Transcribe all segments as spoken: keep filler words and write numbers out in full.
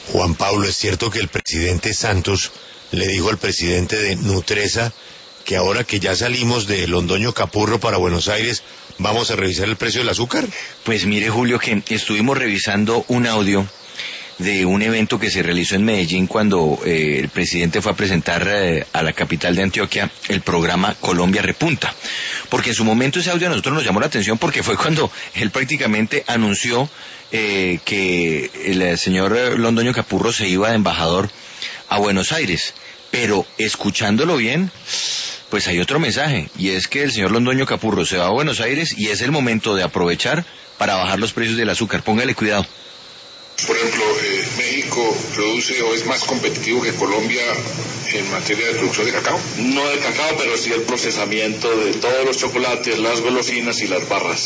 Juan Pablo, ¿es cierto que el presidente Santos le dijo al presidente de Nutresa que ahora que ya salimos de Londoño Capurro para Buenos Aires, vamos a revisar el precio del azúcar? Pues mire, Julio, que estuvimos revisando un audio de un evento que se realizó en Medellín cuando eh, el presidente fue a presentar eh, a la capital de Antioquia el programa Colombia Repunta. Porque en su momento ese audio a nosotros nos llamó la atención porque fue cuando él prácticamente anunció eh, que el señor Londoño Capurro se iba de embajador a Buenos Aires. Pero escuchándolo bien, pues hay otro mensaje, y es que el señor Londoño Capurro se va a Buenos Aires y es el momento de aprovechar para bajar los precios del azúcar. Póngale cuidado. Por ejemplo, eh, México produce o es más competitivo que Colombia en materia de producción de cacao. No de cacao, pero sí el procesamiento de todos los chocolates, las golosinas y las barras.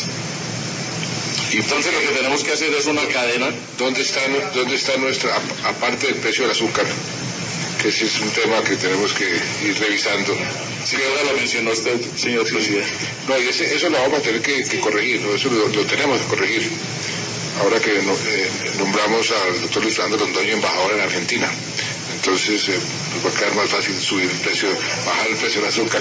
Y entonces lo que tenemos que hacer es una cadena. ¿Dónde está, dónde está nuestra, aparte del precio del azúcar? Que ese es un tema que tenemos que ir revisando. Sí, ahora lo mencionó usted, señor presidente. No, y ese, eso lo vamos a tener que, que corregir, ¿no? Eso lo, lo tenemos que corregir. Ahora que no, eh, nombramos al doctor Luis Fernando Londoño embajador en Argentina, entonces eh, nos va a quedar más fácil subir el precio, bajar el precio del azúcar.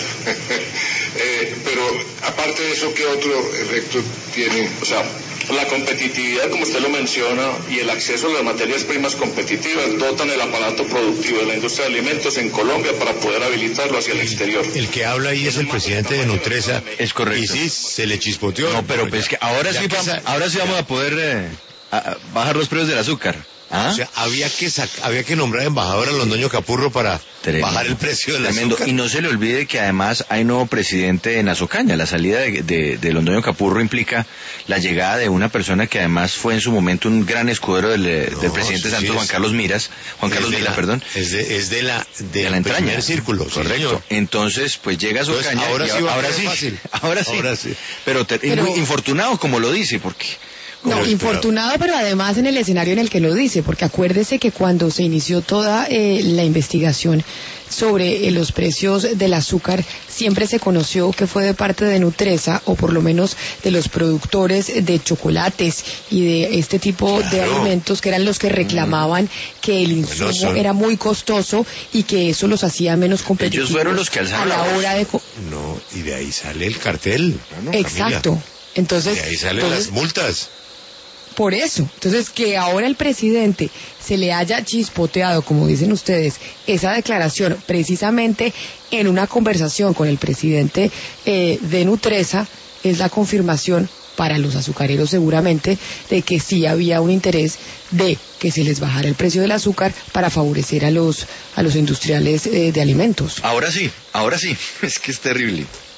eh, pero aparte de eso, ¿qué otro efecto tiene? O sea, la competitividad, como usted lo menciona, y el acceso a las materias primas competitivas dotan el aparato productivo de la industria de alimentos en Colombia para poder habilitarlo hacia el exterior. El que habla ahí es el presidente de Nutresa. Es correcto. Y sí, se le chispoteó. No, pero pues que ahora sí, que vamos, esa, ahora sí vamos ya. a poder eh, a, a bajar los precios del azúcar. ¿Ah? O sea, había que sac- había que nombrar embajador a Londoño Capurro para Tremendo. bajar el precio del Tremendo. azúcar. Y no se le olvide que además hay nuevo presidente en Azocaña. La salida de, de, de Londoño Capurro implica la llegada de una persona que además fue en su momento un gran escudero del, no, del presidente sí, Santos, es, Juan Carlos Miras, Juan Carlos Miras, la, perdón. Es de, es de la de, de la entraña. Primer círculo, correcto. Sí, entonces, pues llega a Azocaña. Ahora, y sí, ahora, sí, fácil. ahora sí, ahora sí. Pero, te, Pero muy infortunado, como lo dice, porque... No, Pero, infortunado, pero además en el escenario en el que lo dice, porque acuérdese que cuando se inició toda eh, la investigación sobre eh, los precios del azúcar, siempre se conoció que fue de parte de Nutresa, o por lo menos de los productores de chocolates y de este tipo claro. de alimentos, que eran los que reclamaban que el insumo bueno, son... era muy costoso y que eso los hacía menos competitivos. Ellos fueron los que alzaron a la la hora de... No, y de ahí sale el cartel. ¿no, Exacto. Camila? Entonces, de ahí salen entonces, las multas. Por eso, entonces que ahora el presidente se le haya chispoteado, como dicen ustedes, esa declaración precisamente en una conversación con el presidente eh, de Nutresa, es la confirmación para los azucareros seguramente de que sí había un interés de que se les bajara el precio del azúcar para favorecer a los a los industriales eh, de alimentos. Ahora sí, ahora sí, es que es terrible.